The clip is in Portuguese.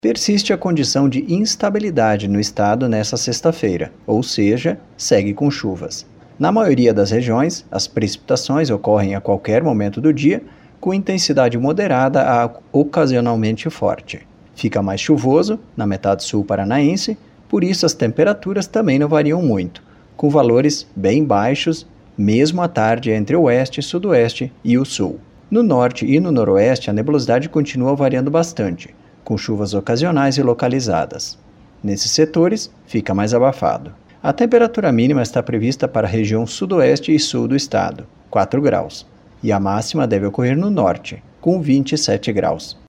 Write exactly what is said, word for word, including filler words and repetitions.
Persiste a condição de instabilidade no estado nesta sexta-feira, ou seja, segue com chuvas. Na maioria das regiões, as precipitações ocorrem a qualquer momento do dia, com intensidade moderada a ocasionalmente forte. Fica mais chuvoso na metade sul paranaense, por isso as temperaturas também não variam muito, com valores bem baixos, mesmo à tarde entre o oeste, sudoeste e o sul. No norte e no noroeste, a nebulosidade continua variando bastante, com chuvas ocasionais e localizadas. Nesses setores, fica mais abafado. A temperatura mínima está prevista para a região sudoeste e sul do estado, quatro graus, e a máxima deve ocorrer no norte, com vinte e sete graus.